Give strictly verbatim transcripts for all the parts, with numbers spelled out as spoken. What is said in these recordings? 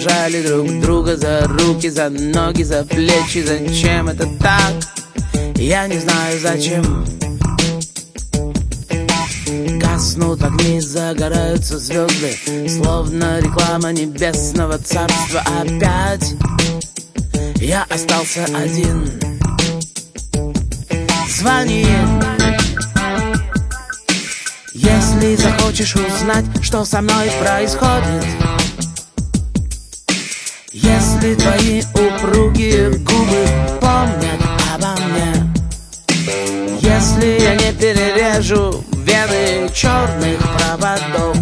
держали друг друга за руки, за ноги, за плечи. Зачем это так? Я не знаю зачем. Гаснут огни, загораются звезды, словно реклама небесного царства. Опять я остался один. Звони, если захочешь узнать, что со мной происходит. Если твои упругие губы помнят обо мне. Если я не перережу вены черных проводов.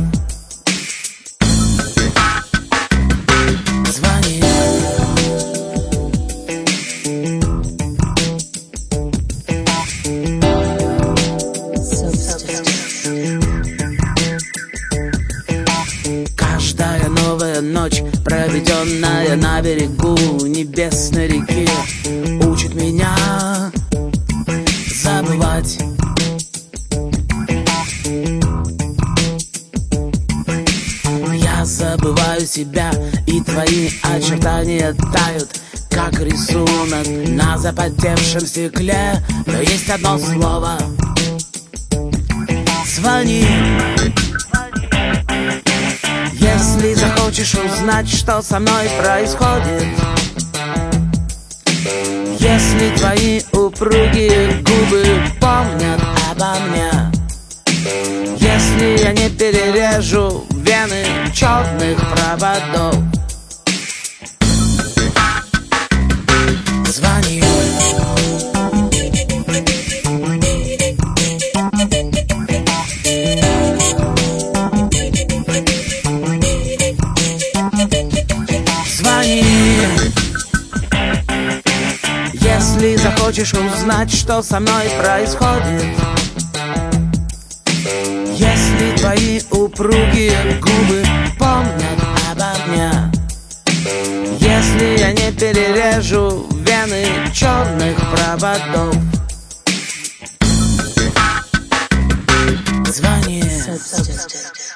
Звони. Каждая новая ночь, проведенная на берегу небесной реки, учит меня забывать. Я забываю себя, и твои очертания тают, как рисунок на запотевшем стекле. Но есть одно слово. Звони, если захочешь узнать, что со мной происходит. Если твои упругие губы помнят обо мне. Если я не перережу вены черных проводов. Звони. Звони, если захочешь узнать, что со мной происходит. Если твои упругие губы помнят обо мне. Если я не перережу вены черных проводов. Звони.